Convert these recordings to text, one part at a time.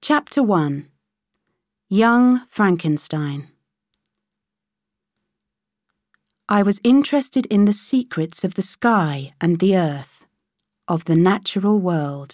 Chapter 1. Young Frankenstein. I was interested in the secrets of the sky and the earth, of the natural world.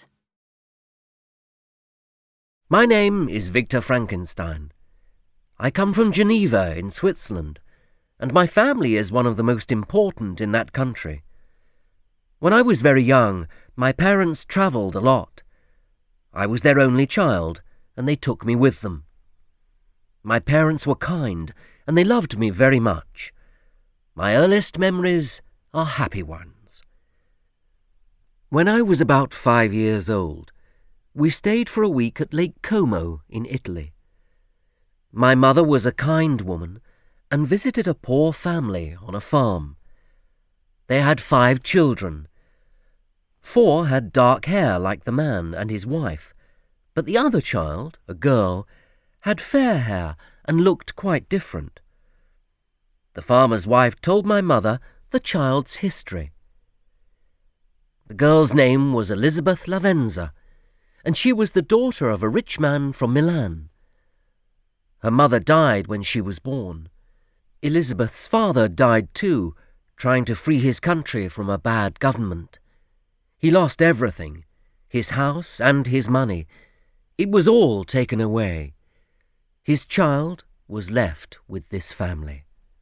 My name is Victor Frankenstein. I come from Geneva in Switzerland, and my family is one of the most important in that country. When I was very young, my parents travelled a lot. I was their only child, and they took me with them. My parents were kind, and they loved me very much. My earliest memories are happy ones. When I was about 5 years old, we stayed for a week at Lake Como in Italy. My mother was a kind woman and visited a poor family on a farm. They had 5 children. 4 had dark hair like the man and his wife, but the other child, a girl, had fair hair and looked quite different. The farmer's wife told my mother the child's history. The girl's name was Elizabeth Lavenza, and she was the daughter of a rich man from Milan. Her mother died when she was born. Elizabeth's father died too, trying to free his country from a bad government. He lost everything, his house and his money. It was all taken away. His child was left with this family.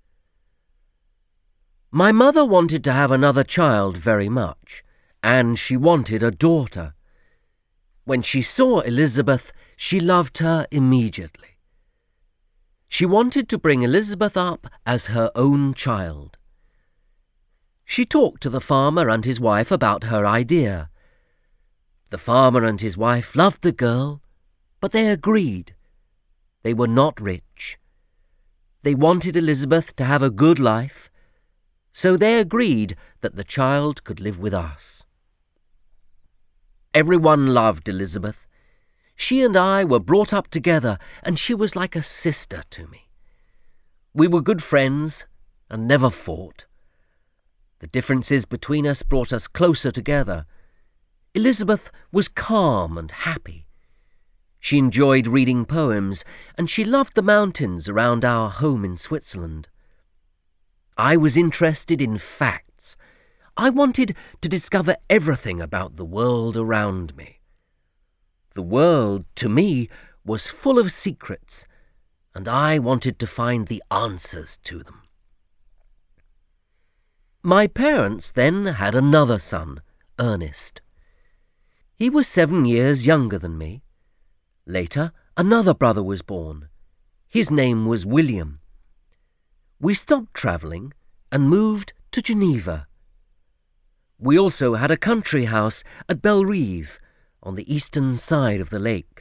My mother wanted to have another child very much, and she wanted a daughter. When she saw Elizabeth, she loved her immediately. She wanted to bring Elizabeth up as her own child. She talked to the farmer and his wife about her idea. The farmer and his wife loved the girl, but they agreed. They were not rich. They wanted Elizabeth to have a good life, so they agreed that the child could live with us. Everyone loved Elizabeth. She and I were brought up together, and she was like a sister to me. We were good friends and never fought. The differences between us brought us closer together. Elizabeth was calm and happy. She enjoyed reading poems, and she loved the mountains around our home in Switzerland. I was interested in facts. I wanted to discover everything about the world around me. The world, to me, was full of secrets, and I wanted to find the answers to them. My parents then had another son, Ernest. He was 7 years younger than me. Later, another brother was born. His name was William. We stopped travelling and moved to Geneva. We also had a country house at Bellerive, on the eastern side of the lake.